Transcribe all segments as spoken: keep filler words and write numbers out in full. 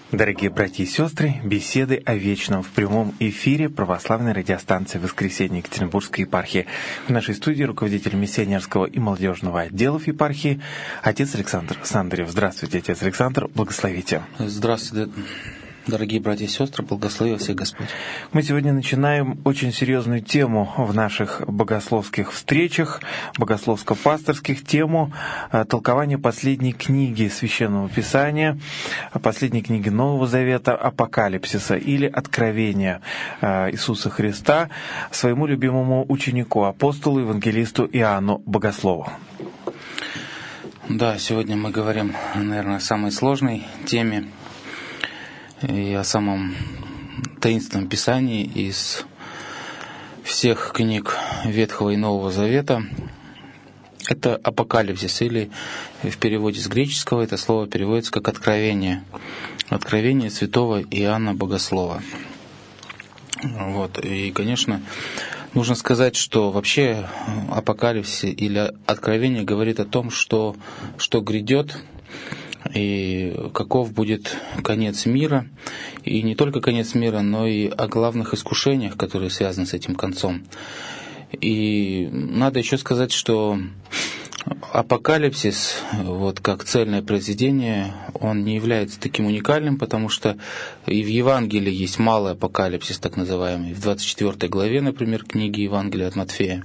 Дорогие братья и сестры, беседы о вечном в прямом эфире православной радиостанции «Воскресенье» Екатеринбургской епархии. В нашей студии руководитель миссионерского и молодежного отделов епархии отец Александр Сандарев. Здравствуйте, отец Александр, благословите. Здравствуйте, дорогие братья и сестры, благослови всех Господь. Мы сегодня начинаем очень серьезную тему в наших богословских встречах, богословско-пасторских, тему толкования последней книги Священного Писания, последней книги Нового Завета, Апокалипсиса или Откровения Иисуса Христа своему любимому ученику, апостолу, евангелисту Иоанну Богослову. Да, сегодня мы говорим, наверное, о самой сложной теме и о самом таинственном Писании из всех книг Ветхого и Нового Завета. Это Апокалипсис, или в переводе с греческого это слово переводится как «откровение». Откровение святого Иоанна Богослова. Вот. И, конечно, нужно сказать, что вообще Апокалипсис или Откровение говорит о том, что, что грядет, и каков будет конец мира, и не только конец мира, но и о главных искушениях, которые связаны с этим концом. И надо еще сказать, что Апокалипсис, вот как цельное произведение, он не является таким уникальным, потому что и в Евангелии есть малый апокалипсис, так называемый, в двадцать четвёртой главе, например, книги Евангелия от Матфея.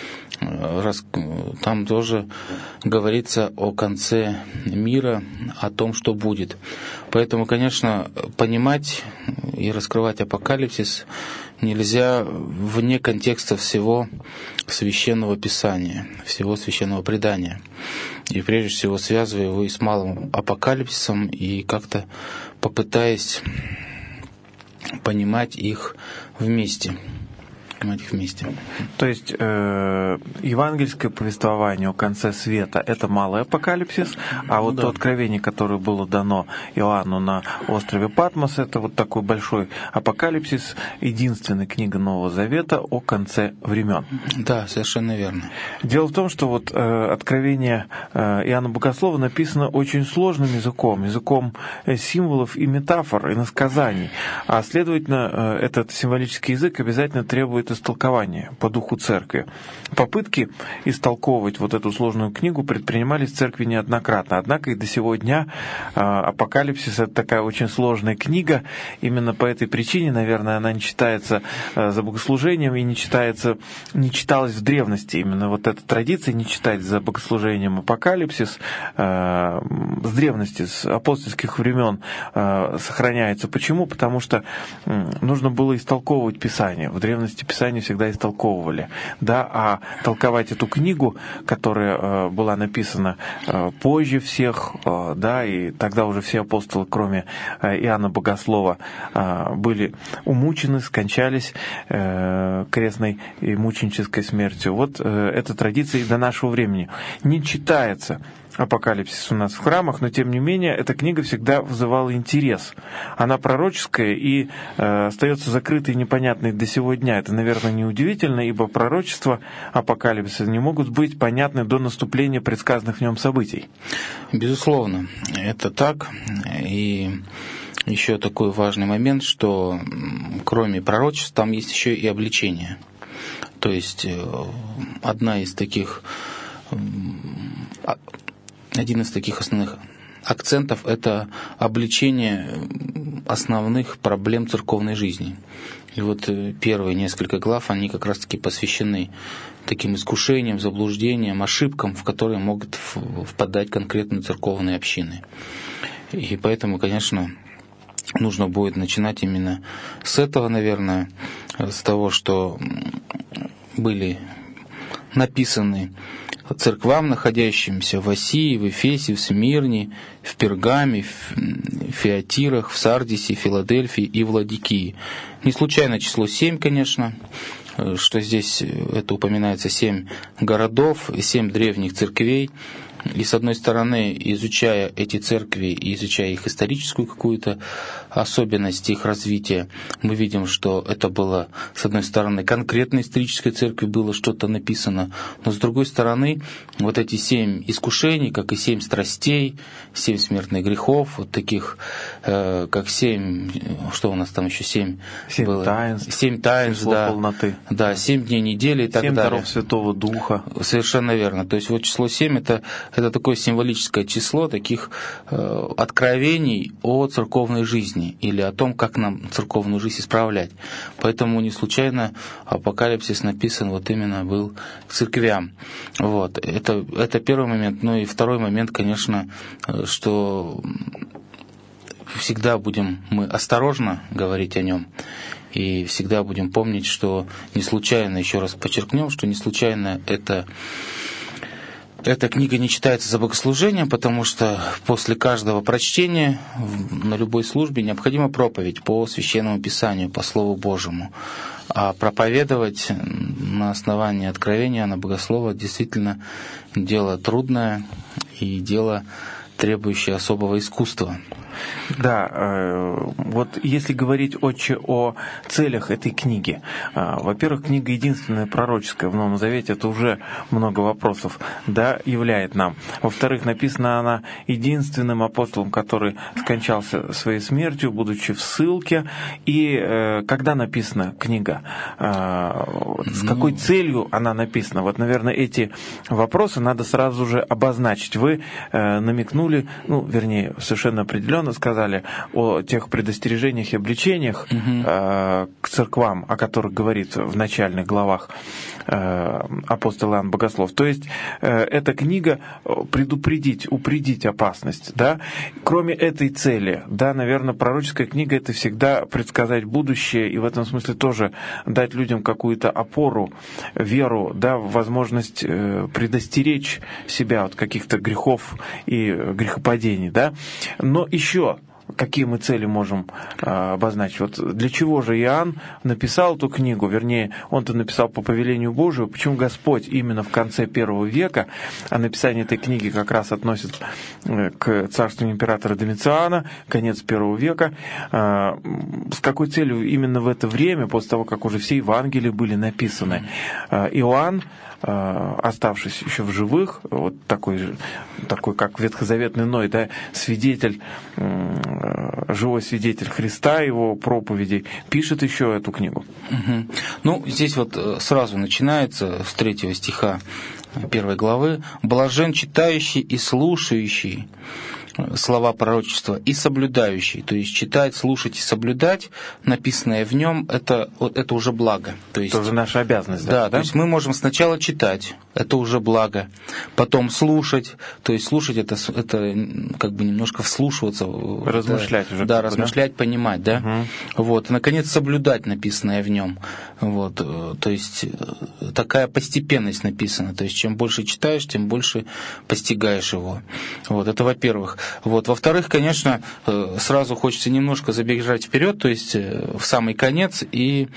Там тоже говорится о конце мира, о том, что будет. Поэтому, конечно, понимать и раскрывать Апокалипсис нельзя вне контекста всего Священного Писания, всего Священного Предания. И прежде всего связывая его и с малым Апокалипсисом, и как-то попытаясь понимать их вместе. их вместе. То есть э, евангельское повествование о конце света — это малый апокалипсис, а вот да. то откровение, которое было дано Иоанну на острове Патмос, это вот такой большой апокалипсис, единственная книга Нового Завета о конце времен. Да, совершенно верно. Дело в том, что вот э, откровение э, Иоанна Богослова написано очень сложным языком, языком символов и метафор, и иносказаний, а следовательно, э, этот символический язык обязательно требует истолкования по духу церкви. Попытки истолковывать вот эту сложную книгу предпринимались в церкви неоднократно, однако и до сего дня э, Апокалипсис — это такая очень сложная книга. Именно по этой причине, наверное, она не читается э, за богослужением и не читается, не читалась в древности. Именно вот эта традиция не читать за богослужением Апокалипсис э, с древности, с апостольских времен э, сохраняется. Почему? Потому что э, нужно было истолковывать Писание. В древности Писание всегда истолковывали. Да? А толковать эту книгу, которая э, была написана э, позже всех, э, да, и тогда уже все апостолы, кроме э, Иоанна Богослова, э, были умучены, скончались э, крестной и мученической смертью. Вот э, эта традиция и до нашего времени. Не читается Апокалипсис у нас в храмах, но тем не менее эта книга всегда вызывала интерес. Она пророческая и э, остается закрытой и непонятной до сего дня. Это, наверное, неудивительно, ибо пророчества Апокалипсиса не могут быть понятны до наступления предсказанных в нем событий. Безусловно, это так. И еще такой важный момент, что кроме пророчеств там есть еще и обличение. То есть одна из таких Один из таких основных акцентов — это обличение основных проблем церковной жизни. И вот первые несколько глав, они как раз-таки посвящены таким искушениям, заблуждениям, ошибкам, в которые могут впадать конкретные церковные общины. И поэтому, конечно, нужно будет начинать именно с этого, наверное, с того, что были написаны церквам, находящимся в Асии, в Эфесе, в Смирне, в Пергаме, в Фиатирах, в Сардисе, Филадельфии и в Ладикии. Не случайно число семь, конечно, что здесь это упоминается семь городов, семь древних церквей, И с одной стороны, изучая эти церкви и изучая их историческую какую-то особенность их развития, мы видим, что это было, с одной стороны, конкретно исторической церкви было что-то написано, но с другой стороны, вот эти семь искушений, как и семь страстей, семь смертных грехов, вот таких, э, как семь, что у нас там еще семь, семь было? таинств, семь таинств, да, полноты. Да, семь дней недели и так семь далее. даров Святого Духа. Совершенно верно. То есть вот число семь это, это такое символическое число таких э, откровений о церковной жизни или о том, как нам церковную жизнь исправлять. Поэтому не случайно Апокалипсис написан вот именно был к церквям. Вот. Это, это первый момент. Ну и второй момент, конечно, что всегда будем мы осторожно говорить о нем. И всегда будем помнить, что не случайно, еще раз подчеркнем, что не случайно это, эта книга не читается за богослужением, потому что после каждого прочтения на любой службе необходима проповедь по Священному Писанию, по Слову Божьему. А проповедовать на основании откровения Иоанна Богослова действительно дело трудное и дело, требующее особого искусства. Да, вот если говорить, отче, о целях этой книги. Во-первых, книга единственная пророческая в Новом Завете, это уже много вопросов, да, являет нам. Во-вторых, написана она единственным апостолом, который скончался своей смертью, будучи в ссылке. И когда написана книга? С какой целью она написана? Вот, наверное, эти вопросы надо сразу же обозначить. Вы намекнули, ну, вернее, совершенно определенно сказали о тех предостережениях и обличениях угу. э, к церквам, о которых говорится в начальных главах э, апостол Иоанн Богослов. То есть э, эта книга предупредить, упредить опасность. Да? Кроме этой цели, да, наверное, пророческая книга — это всегда предсказать будущее и в этом смысле тоже дать людям какую-то опору, веру, да, возможность э, предостеречь себя от каких-то грехов и грехопадений. Да? Но еще какие мы цели можем а, обозначить? Вот для чего же Иоанн написал эту книгу? Вернее, он-то написал по повелению Божию. Почему Господь именно в конце первого века, а написание этой книги как раз относится к царству императора Домициана, конец первого века, а, с какой целью именно в это время, после того, как уже все Евангелия были написаны, а, Иоанн, оставшись еще в живых, вот такой же, такой как ветхозаветный Ной, да, свидетель, живой свидетель Христа, его проповедей, пишет еще эту книгу. Угу. Ну, здесь вот сразу начинается с третьего стиха первой главы: «Блажен читающий и слушающий слова пророчества и соблюдающий». То есть читать, слушать и соблюдать написанное в нем, это, вот, это уже благо. То есть, это уже наша обязанность. Да, да, то есть мы можем сначала читать, это уже благо, потом слушать, то есть слушать это, это как бы немножко вслушиваться. Размышлять да, уже. Да, размышлять, да? Понимать, да. Угу. Вот, и, наконец, соблюдать написанное в нем. Вот, то есть такая постепенность написана, то есть чем больше читаешь, тем больше постигаешь его. Вот, это во-первых. Вот. Во-вторых, конечно, сразу хочется немножко забежать вперед, то есть в самый конец, и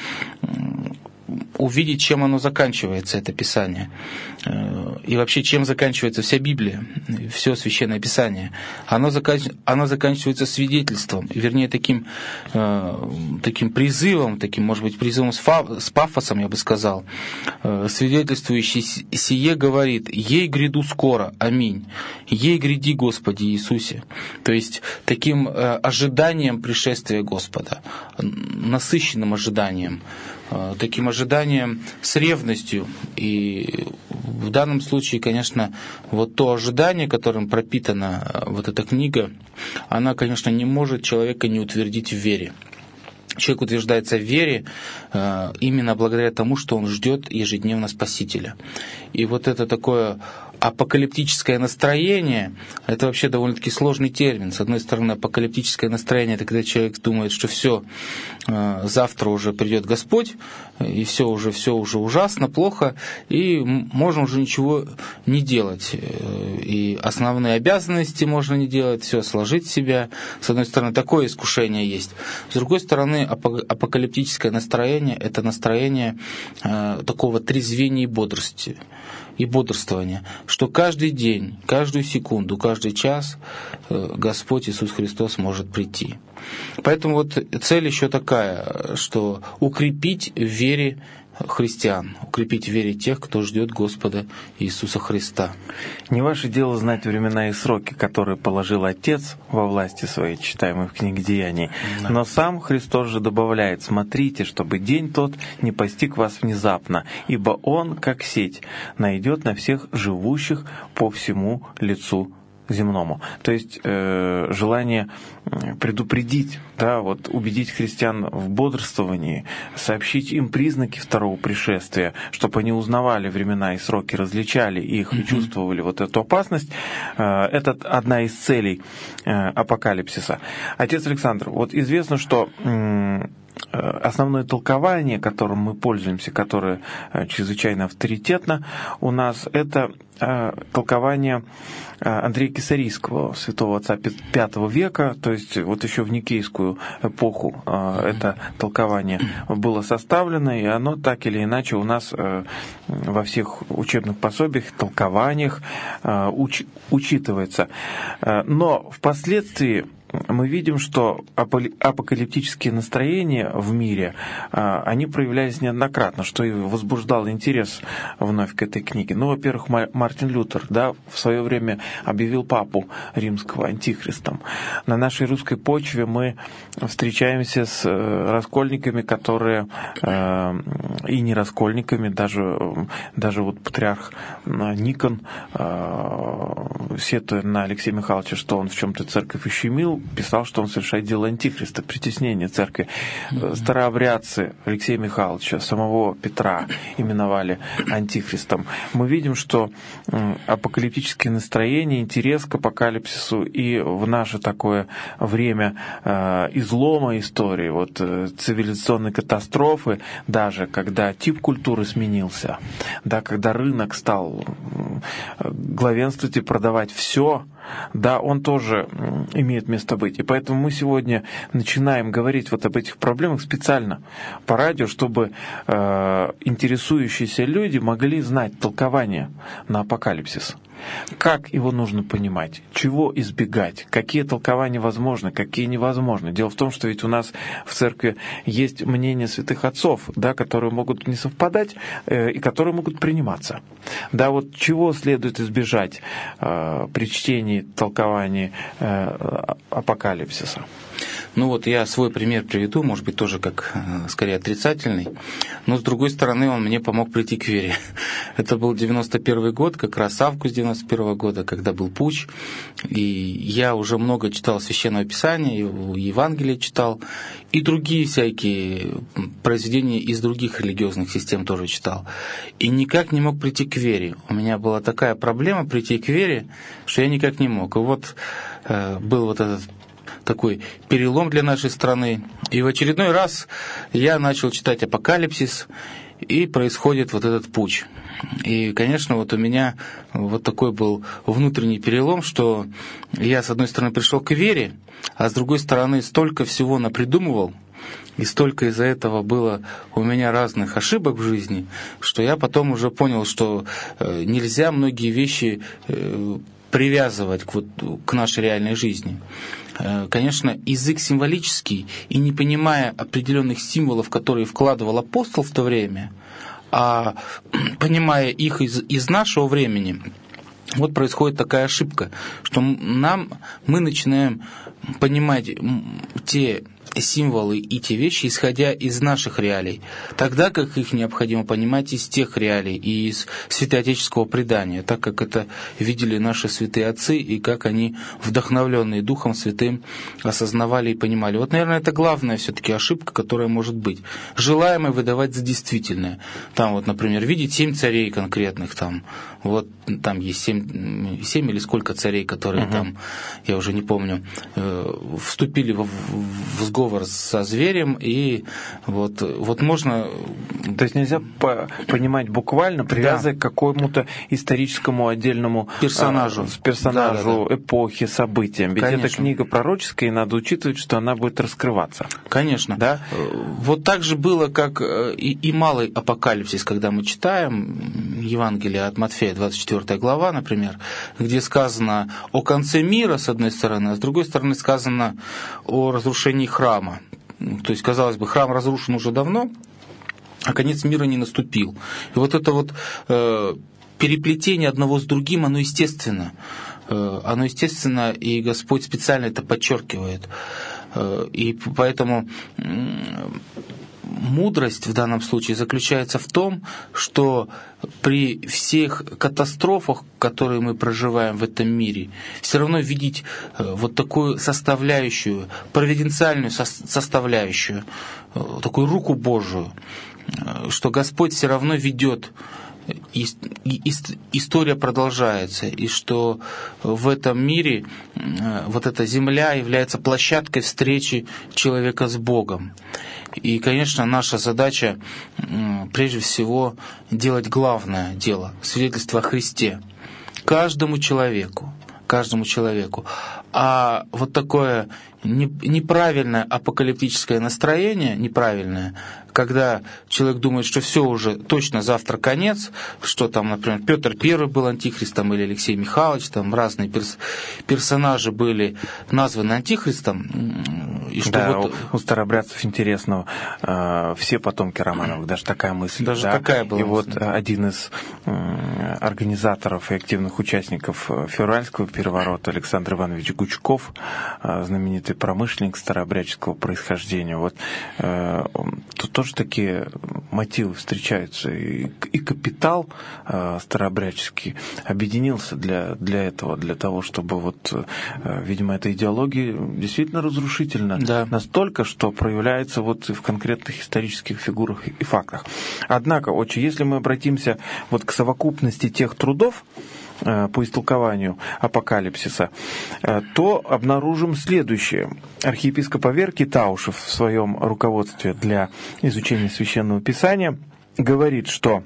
увидеть, чем оно заканчивается, это Писание. И вообще, чем заканчивается вся Библия, все Священное Писание. Оно, заканч... оно заканчивается свидетельством, вернее, таким, таким призывом, таким, может быть, призывом с, фа... с пафосом, я бы сказал. Свидетельствующий сие говорит: «Ей гряду скоро, аминь, ей гряди, Господи Иисусе». То есть, таким ожиданием пришествия Господа, насыщенным ожиданием, таким ожиданием с ревностью. И в данном случае, конечно, вот то ожидание, которым пропитана вот эта книга, она, конечно, не может человека не утвердить в вере. Человек утверждается в вере э, именно благодаря тому, что он ждет ежедневно Спасителя. И вот это такое апокалиптическое настроение, это вообще довольно-таки сложный термин. С одной стороны, апокалиптическое настроение — это когда человек думает, что все, э, завтра уже придет Господь, и все уже, все уже ужасно, плохо, и можно уже ничего не делать. И основные обязанности можно не делать, все сложить в себя. С одной стороны, такое искушение есть. С другой стороны, апокалиптическое настроение — это настроение э, такого трезвения и бодрости. и бодрствования, что каждый день, каждую секунду, каждый час Господь Иисус Христос может прийти. Поэтому вот цель еще такая, что укрепить в вере христиан, укрепить в вере тех, кто ждет Господа Иисуса Христа. Не ваше дело знать времена и сроки, которые положил Отец во власти своей, читаемой в книге Деяний. Да. Но сам Христос же добавляет: смотрите, чтобы день тот не постиг вас внезапно, ибо Он, как сеть, найдет на всех живущих по всему лицу земному. То есть э, желание предупредить, да, вот убедить христиан в бодрствовании, сообщить им признаки второго пришествия, чтобы они узнавали времена и сроки, различали их и чувствовали вот эту опасность. Э, это одна из целей э, апокалипсиса. Отец Александр, вот известно, что э, основное толкование, которым мы пользуемся, которое чрезвычайно авторитетно у нас, это толкование Андрея Кесарийского, святого отца пятого века, то есть вот еще в никейскую эпоху это толкование было составлено, и оно так или иначе у нас во всех учебных пособиях, толкованиях уч- учитывается. Но впоследствии мы видим, что апокалиптические настроения в мире, они проявлялись неоднократно, что и возбуждало интерес вновь к этой книге. Ну, во-первых, Мартин Лютер, да, в свое время объявил папу римского антихристом. На нашей русской почве мы встречаемся с раскольниками, которые, и не раскольниками, даже, даже вот патриарх Никон, сетуя на Алексея Михайловича, что он в чем-то церковь ущемил, писал, что он совершает дело антихриста, притеснение церкви. Mm-hmm. Старообрядцы Алексея Михайловича, самого Петра именовали антихристом. Мы видим, что апокалиптические настроения, интерес к апокалипсису и в наше такое время излома истории, вот цивилизационной катастрофы, даже когда тип культуры сменился, да, когда рынок стал главенствовать и продавать все, да, он тоже имеет место быть. И поэтому мы сегодня начинаем говорить вот об этих проблемах специально по радио, чтобы э, интересующиеся люди могли знать толкование на апокалипсис. Как его нужно понимать, чего избегать, какие толкования возможны, какие невозможны. Дело в том, что ведь у нас в церкви есть мнения святых отцов, да, которые могут не совпадать э, и которые могут приниматься. Да, вот чего следует избежать э, при чтении толкований э, апокалипсиса? Ну вот я свой пример приведу, может быть, тоже как скорее отрицательный, но с другой стороны он мне помог прийти к вере. Это был девяносто первый год, как раз август девяносто первого года, когда был путч, и я уже много читал Священного Писания, Евангелие читал, и другие всякие произведения из других религиозных систем тоже читал. И никак не мог прийти к вере. У меня была такая проблема прийти к вере, что я никак не мог. И вот э, был вот этот такой перелом для нашей страны. И в очередной раз я начал читать «Апокалипсис», и происходит вот этот путч. И, конечно, вот у меня вот такой был внутренний перелом, что я, с одной стороны, пришел к вере, а с другой стороны, столько всего напридумывал, и столько из-за этого было у меня разных ошибок в жизни, что я потом уже понял, что нельзя многие вещи привязывать к, вот, к нашей реальной жизни. Конечно, язык символический, и не понимая определенных символов, которые вкладывал апостол в то время, а понимая их из, из нашего времени, вот происходит такая ошибка, что нам, мы начинаем понимать те символы и те вещи, исходя из наших реалий, тогда как их необходимо понимать из тех реалий и из святоотеческого предания, так как это видели наши святые отцы и как они, вдохновленные Духом Святым, осознавали и понимали. Вот, наверное, это главная все-таки ошибка, которая может быть. Желаемое выдавать за действительное. Там вот, например, видеть семь царей конкретных, там, вот там есть семь, семь или сколько царей, которые uh-huh. там, я уже не помню, вступили в, в сговор со зверем, и вот, вот можно То есть нельзя по- понимать буквально, привязывая да. к какому-то историческому отдельному персонажу, э, персонажу да, да, да. эпохи, событиям. Ведь Конечно. эта книга пророческая, и надо учитывать, что она будет раскрываться. Конечно. Да? Вот так же было, как и, и малый апокалипсис, когда мы читаем Евангелие от Матфея, двадцать четвёртая глава, например, где сказано о конце мира, с одной стороны, а с другой стороны сказано о разрушении храма. То есть, казалось бы, храм разрушен уже давно, а конец мира не наступил. И вот это вот э, переплетение одного с другим, оно естественно. Э, оно естественно, и Господь специально это подчеркивает. Э, и поэтому э, мудрость в данном случае заключается в том, что при всех катастрофах, которые мы проживаем в этом мире, все равно видеть вот такую составляющую, провиденциальную составляющую, такую руку Божию, что Господь все равно ведет, и история продолжается, и что в этом мире вот эта земля является площадкой встречи человека с Богом. И, конечно, наша задача прежде всего делать главное дело – свидетельство о Христе каждому человеку, каждому человеку. А вот такое неправильное апокалиптическое настроение, неправильное, когда человек думает, что все уже точно завтра конец, что там, например, Петр Первый был антихристом или Алексей Михайлович, там разные перс- персонажи были названы антихристом. И что да, вот... у старообрядцев интересно, э, все потомки Романовых, даже такая мысль. Даже да? такая была. И вот один из э, организаторов и активных участников февральского переворота, Александр Иванович Гучков, э, знаменитый промышленник старообрядческого происхождения, вот э, тут тоже такие мотивы встречаются. И, и капитал э, старообрядческий объединился для, для этого, для того, чтобы вот, э, видимо, эта идеология действительно разрушительна. Да. Настолько, что проявляется вот в конкретных исторических фигурах и фактах. Однако, отче, если мы обратимся вот к совокупности тех трудов э, по истолкованию апокалипсиса, э, то обнаружим следующее. Архиепископ Аверкий Таушев в своем руководстве для изучения Священного Писания говорит, что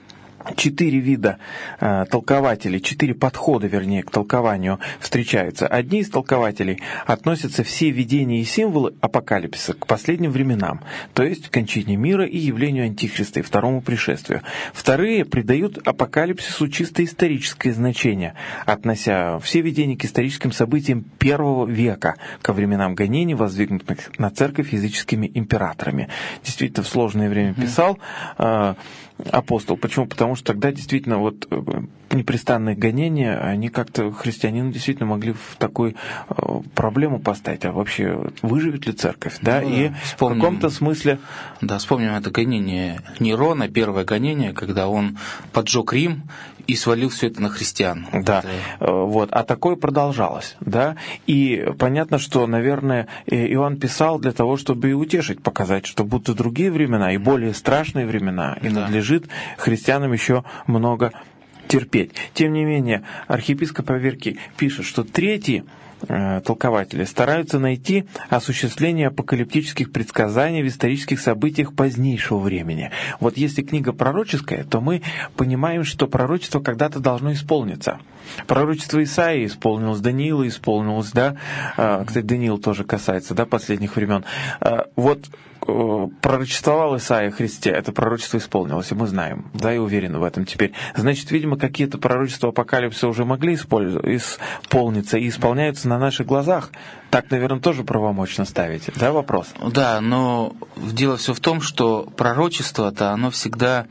четыре вида э, толкователей, четыре подхода, вернее, к толкованию встречаются. Одни из толкователей относятся все видения и символы апокалипсиса к последним временам, то есть к кончине мира и явлению Антихриста и второму пришествию. Вторые придают апокалипсису чисто историческое значение, относя все видения к историческим событиям первого века, ко временам гонений, воздвигнутых на церковь языческими императорами. Действительно, в сложное время писал э, апостол. Почему? Потому что тогда действительно вот непрестанные гонения, они как-то христианину действительно могли в такую проблему поставить. А вообще, выживет ли церковь? Да? Ну, и да. в Вспомним, каком-то смысле... Да, вспомним это гонение Нерона, первое гонение, когда он поджег Рим и свалил все это на христиан. Да, это... вот. А такое продолжалось. Да? И понятно, что, наверное, Иоанн писал для того, чтобы и утешить, показать, что будут другие времена, и более страшные времена, и да. надлежит христианам еще много терпеть. Тем не менее, архиепископ Аверкий пишет, что третьи э, толкователи стараются найти осуществление апокалиптических предсказаний в исторических событиях позднейшего времени. Вот если книга пророческая, то мы понимаем, что пророчество когда-то должно исполниться. Пророчество Исаии исполнилось, Даниила исполнилось, да, э, кстати, Даниил тоже касается, да, последних времен. Э, вот пророчествовал Исаия о Христе, это пророчество исполнилось, и мы знаем, да, и уверены в этом теперь. Значит, видимо, какие-то пророчества апокалипсиса уже могли исполниться и исполняются на наших глазах. Так, наверное, тоже правомочно ставить, да, вопрос? Да, но дело все в том, что пророчество-то, оно всегда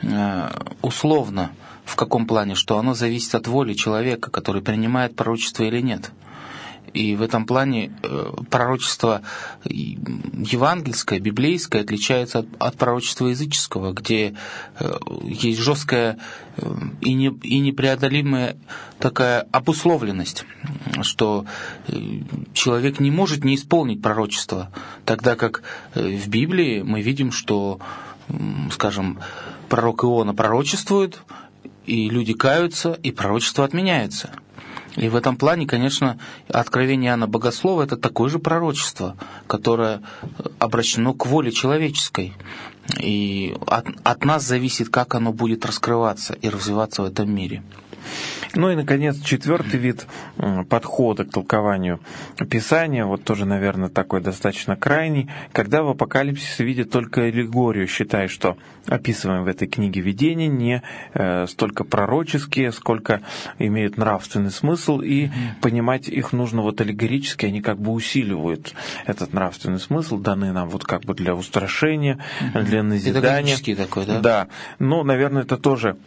условно. В каком плане? Что оно зависит от воли человека, который принимает пророчество или нет. И в этом плане пророчество евангельское, библейское отличается от, от пророчества языческого, где есть жесткая и, не, и непреодолимая такая обусловленность, что человек не может не исполнить пророчество, тогда как в Библии мы видим, что, скажем, пророк Иона пророчествует, и люди каются, и пророчество отменяется. И в этом плане, конечно, откровение Иоанна Богослова – это такое же пророчество, которое обращено к воле человеческой. И от, от нас зависит, как оно будет раскрываться и развиваться в этом мире. Ну и, наконец, четвертый вид подхода к толкованию Писания, вот тоже, наверное, такой достаточно крайний, когда в Апокалипсисе видят только аллегорию, считая, что описываем в этой книге видения не э, столько пророческие, сколько имеют нравственный смысл, и mm-hmm. понимать их нужно вот аллегорически, они как бы усиливают этот нравственный смысл, даны нам вот как бы для устрашения, mm-hmm. для назидания. Педагогический такой, да? Да, ну, наверное, это тоже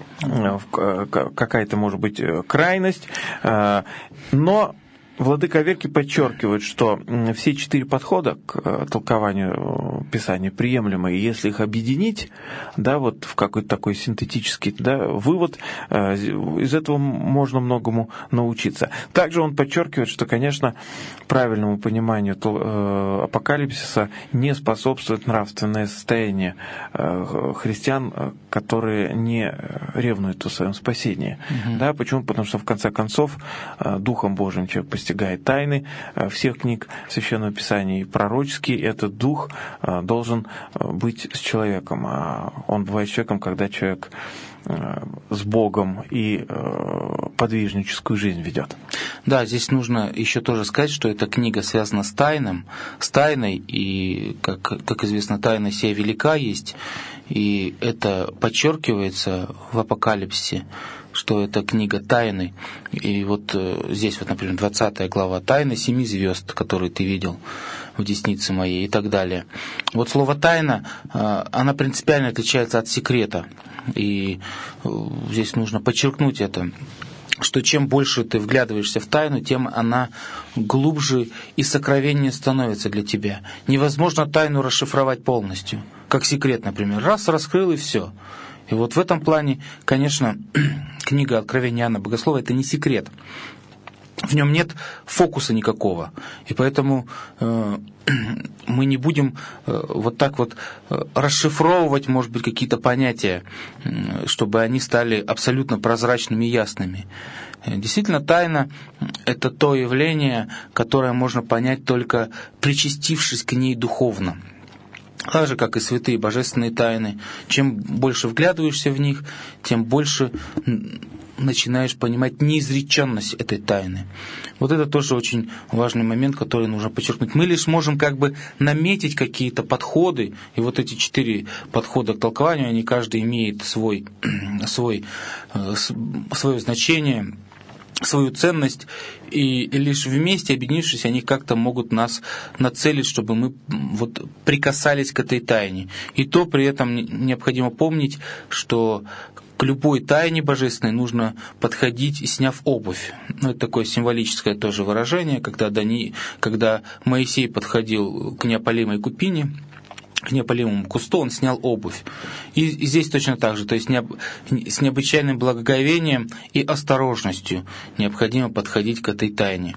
какая-то, может быть, крайность, но владыка Аверкий подчеркивает, что все четыре подхода к толкованию Писания приемлемы, и если их объединить, да, вот в какой-то такой синтетический, да, вывод, из этого можно многому научиться. Также он подчеркивает, что, конечно, правильному пониманию апокалипсиса не способствует нравственное состояние христиан, которые не ревнуют о своем спасении. Угу. Да, почему? Потому что, в конце концов, Духом Божьим человек постигает постигает тайны всех книг Священного Писания, и пророческий этот дух должен быть с человеком. Он бывает с человеком, когда человек с Богом и подвижническую жизнь ведет. Да, здесь нужно еще тоже сказать, что эта книга связана с тайным, с тайной, и, как, как известно, тайна сия велика есть, и это подчеркивается в Апокалипсисе, что это книга тайны. И вот здесь, вот, например, двадцатая глава «Тайна семи звезд, которые ты видел в деснице моей» и так далее. Вот слово «тайна», она принципиально отличается от секрета. И здесь нужно подчеркнуть это, что чем больше ты вглядываешься в тайну, тем она глубже и сокровеннее становится для тебя. Невозможно тайну расшифровать полностью, как секрет, например. Раз, раскрыл, и все. И вот в этом плане, конечно, книга Откровения Иоанна Богослова – это не секрет. В нем нет фокуса никакого. И поэтому э, мы не будем э, вот так вот э, расшифровывать, может быть, какие-то понятия, э, чтобы они стали абсолютно прозрачными и ясными. Действительно, тайна – это то явление, которое можно понять только причастившись к ней духовно. Так же, как и святые божественные тайны. Чем больше вглядываешься в них, тем больше начинаешь понимать неизреченность этой тайны. Вот это тоже очень важный момент, который нужно подчеркнуть. Мы лишь можем как бы наметить какие-то подходы, и вот эти четыре подхода к толкованию, они каждый имеет свой, свой, свое значение, свою ценность, и лишь вместе, объединившись, они как-то могут нас нацелить, чтобы мы вот прикасались к этой тайне. И то при этом необходимо помнить, что к любой тайне божественной нужно подходить, сняв обувь. Ну, это такое символическое тоже выражение, когда, Дани... когда Моисей подходил к неопалимой купине, к неопалимому кусту, он снял обувь. И, и здесь точно так же, то есть необ, с необычайным благоговением и осторожностью необходимо подходить к этой тайне,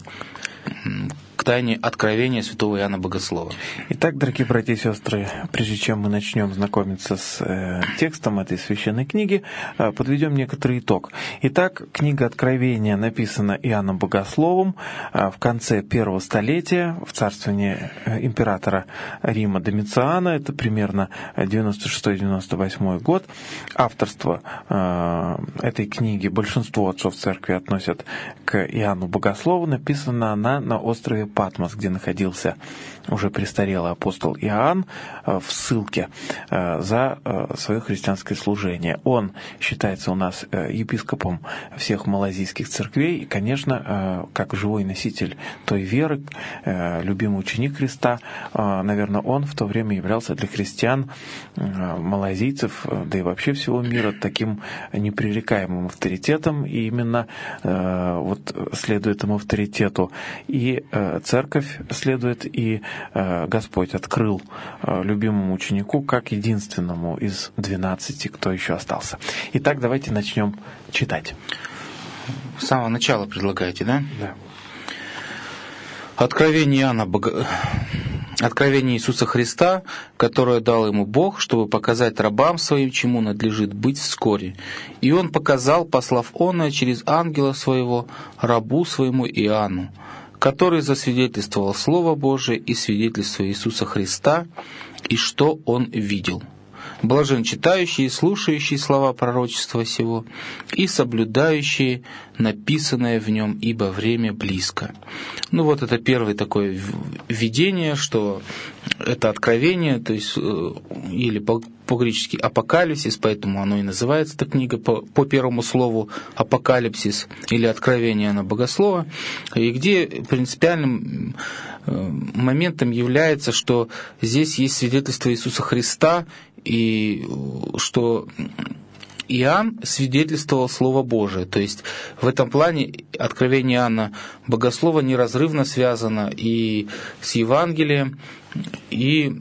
к тайне откровения святого Иоанна Богослова. Итак, дорогие братья и сестры, прежде чем мы начнем знакомиться с э, текстом этой священной книги, э, подведем некоторый итог. Итак, книга Откровения написана Иоанном Богословом э, в конце первого столетия в царствовании э, императора Рима Домициана, это примерно девяносто шестой девяносто восьмой год. Авторство э, этой книги большинство отцов церкви относят к Иоанну Богослову. Написана она на острове Патмос, где находился уже престарелый апостол Иоанн в ссылке за свое христианское служение. Он считается у нас епископом всех малазийских церквей и, конечно, как живой носитель той веры, любимый ученик Христа, наверное, он в то время являлся для христиан, малазийцев, да и вообще всего мира таким непререкаемым авторитетом, и именно вот следует этому авторитету и церковь следует, и Господь открыл любимому ученику как единственному из двенадцати, кто еще остался. Итак, давайте начнем читать. С самого начала предлагаете, да? Да. Откровение Иоанна, Бого... откровение Иисуса Христа, которое дал ему Бог, чтобы показать рабам своим, чему надлежит быть вскоре. И он показал, послав оное через ангела своего, рабу своему Иоанну, который засвидетельствовал Слово Божие и свидетельство Иисуса Христа, и что он видел. Блажен читающие и слушающие слова пророчества сего и соблюдающие написанное в нем, ибо время близко. Ну вот это первое такое видение, что это откровение, то есть или по-гречески апокалипсис, поэтому оно и называется эта книга по, по первому слову апокалипсис или откровение на богослова, и где принципиальным моментом является, что здесь есть свидетельство Иисуса Христа, и что Иоанн свидетельствовал Слово Божие. То есть в этом плане откровение Иоанна Богослова неразрывно связано и с Евангелием, и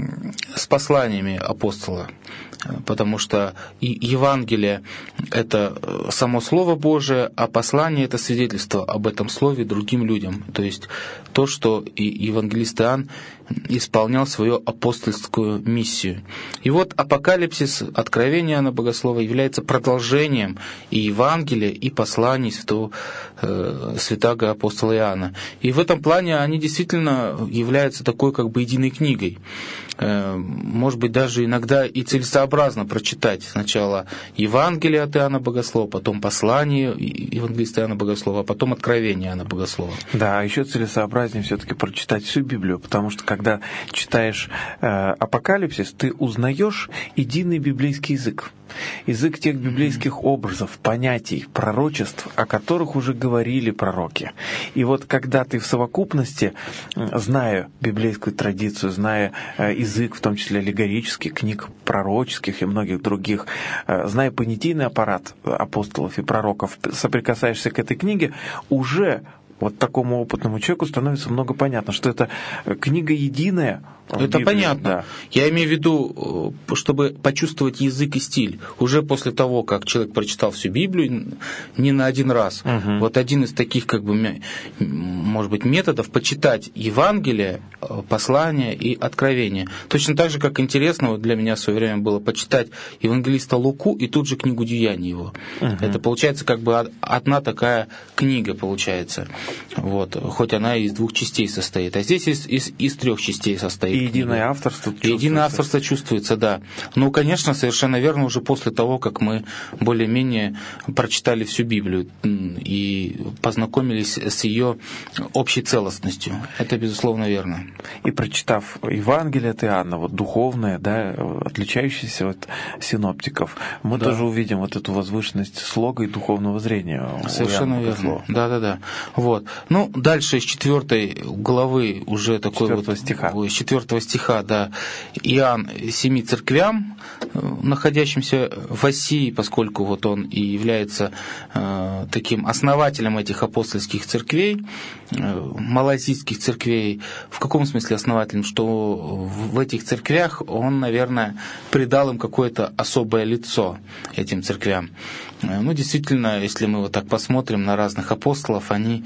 с посланиями апостола. Потому что и Евангелие — это само Слово Божие, а послание — это свидетельство об этом Слове другим людям. То есть то, что и евангелист Иоанн исполнял свою апостольскую миссию. И вот апокалипсис, откровение Иоанна Богослова, является продолжением и Евангелия, и посланий святого, э, святаго апостола Иоанна. И в этом плане они действительно являются такой как бы единой книгой. Э, может быть, даже иногда и целесообразно прочитать сначала Евангелие от Иоанна Богослова, потом послание евангелиста Иоанна Богослова, а потом откровение Иоанна Богослова. Да, еще целесообразнее все-таки прочитать всю Библию, потому что когда читаешь э, апокалипсис, ты узнаешь единый библейский язык. Язык тех библейских образов, понятий, пророчеств, о которых уже говорили пророки. И вот когда ты в совокупности, зная библейскую традицию, зная язык, в том числе аллегорический, книг пророческих и многих других, зная понятийный аппарат апостолов и пророков, соприкасаешься к этой книге, уже вот такому опытному человеку становится много понятно, что это книга единая. Это Библии, понятно. Да. Я имею в виду, чтобы почувствовать язык и стиль. Уже после того, как человек прочитал всю Библию не на один раз. Угу. Вот один из таких, как бы, может быть, методов — почитать Евангелие, послание и откровение. Точно так же, как интересно вот для меня в свое время было почитать евангелиста Луку и тут же книгу Деяний его. Угу. Это получается как бы одна такая книга получается. Вот. Хоть она из двух частей состоит. А здесь из, из, из трех частей состоит. И единое авторство чувствуется. Единое авторство чувствуется, да. Ну, конечно, совершенно верно, уже после того, как мы более-менее прочитали всю Библию и познакомились с ее общей целостностью. Это, безусловно, верно. И прочитав Евангелие от Иоанна, вот духовное, да, отличающееся от синоптиков, мы да. тоже увидим вот эту возвышенность слога и духовного зрения. Совершенно верно. Да-да-да. Вот. Ну, дальше из четвертой главы уже такой вот... стиха. Из четвертого стиха, да, Иоанн семи церквям, находящимся в Асии, поскольку вот он и является э, таким основателем этих апостольских церквей, э, малазийских церквей. В каком смысле основателем? Что в этих церквях он, наверное, придал им какое-то особое лицо, этим церквям. Ну, действительно, если мы вот так посмотрим на разных апостолов, они,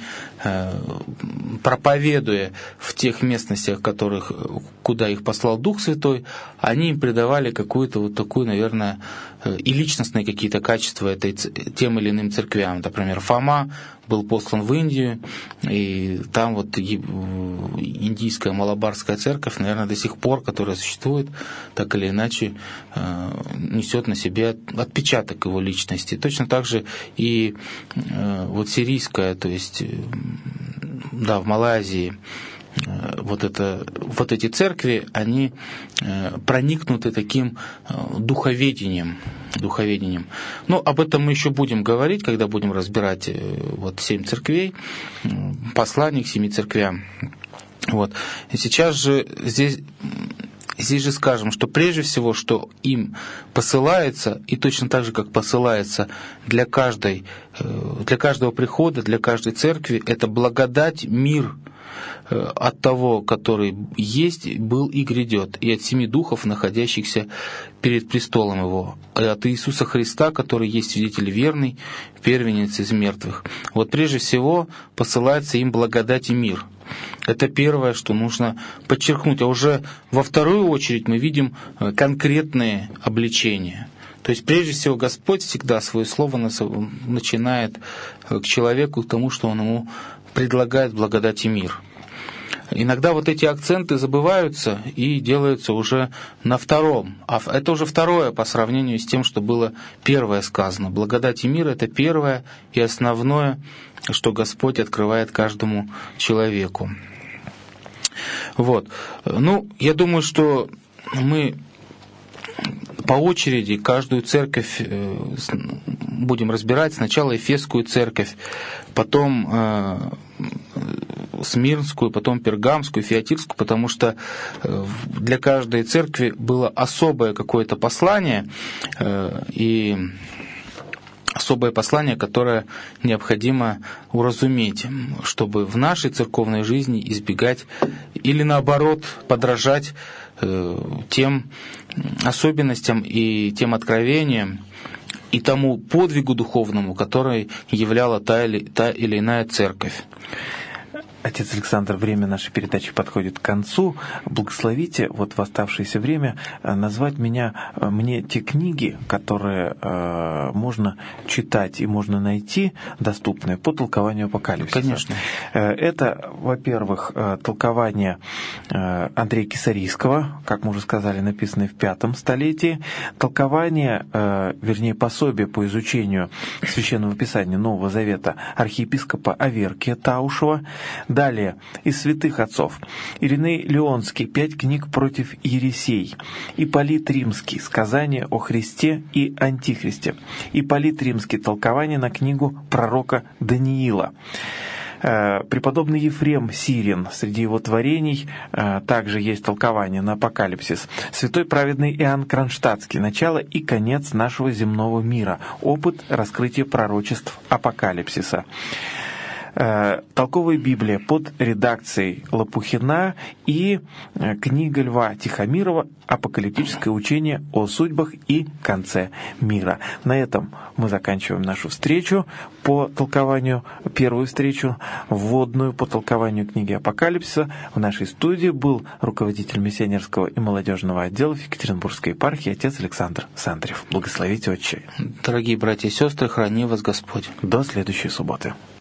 проповедуя в тех местностях, которых, куда их послал Дух Святой, они им придавали какую-то вот такую, наверное, и личностные какие-то качества этой, тем или иным церквям. Например, Фома был послан в Индию, и там вот индийская малабарская церковь, наверное, до сих пор, которая существует, так или иначе несет на себе отпечаток его личности. Точно так же и вот сирийская, то есть, да, в Малайзии, вот, это, вот эти церкви, они проникнуты таким духоведением. духоведением. Но об этом мы еще будем говорить, когда будем разбирать вот семь церквей, послание к семи церквям. Вот. И сейчас же здесь... Здесь же скажем, что прежде всего, что им посылается, и точно так же, как посылается для, каждой, для каждого прихода, для каждой церкви, это благодать, мир от того, который есть, был и грядет, и от семи духов, находящихся перед престолом Его, и от Иисуса Христа, который есть свидетель верный, первенец из мертвых. Вот прежде всего посылается им благодать и мир. Это первое, что нужно подчеркнуть. А уже во вторую очередь мы видим конкретные обличения. То есть, прежде всего, Господь всегда свое слово начинает к человеку, к тому, что Он ему предлагает благодать и мир. Иногда вот эти акценты забываются и делаются уже на втором. А это уже второе по сравнению с тем, что было первое сказано. Благодать и мир — это первое и основное, что Господь открывает каждому человеку. Вот. Ну, я думаю, что мы по очереди каждую церковь будем разбирать. Сначала Эфесскую церковь, потом Смирнскую, потом Пергамскую, Фиатирскую, потому что для каждой церкви было особое какое-то послание, и особое послание, которое необходимо уразуметь, чтобы в нашей церковной жизни избегать или наоборот подражать тем особенностям и тем откровениям и тому подвигу духовному, который являла та или, та или иная церковь. Отец Александр, время нашей передачи подходит к концу. Благословите вот в оставшееся время назвать меня, мне те книги, которые э, можно читать и можно найти, доступные по толкованию Апокалипсиса. Конечно. Это, во-первых, толкование Андрея Кесарийского, как мы уже сказали, написанное в пятом столетии, толкование, э, вернее, пособие по изучению Священного Писания Нового Завета архиепископа Аверкия Таушева. Далее, из святых отцов. Ириней Леонский, «Пять книг против ересей». Ипполит Римский, «Сказание о Христе и Антихристе». Ипполит Римский, толкование на книгу пророка Даниила. Преподобный Ефрем Сирин, среди его творений также есть толкование на Апокалипсис. Святой праведный Иоанн Кронштадтский, «Начало и конец нашего земного мира. Опыт раскрытия пророчеств Апокалипсиса». Толковая Библия под редакцией Лопухина и книга Льва Тихомирова «Апокалиптическое учение о судьбах и конце мира». На этом мы заканчиваем нашу встречу по толкованию, первую встречу, вводную по толкованию книги Апокалипсиса. В нашей студии был руководитель миссионерского и молодежного отдела Екатеринбургской епархии отец Александр Сандрев. Благословите, Отче. Дорогие братья и сестры, храни вас Господь. До следующей субботы.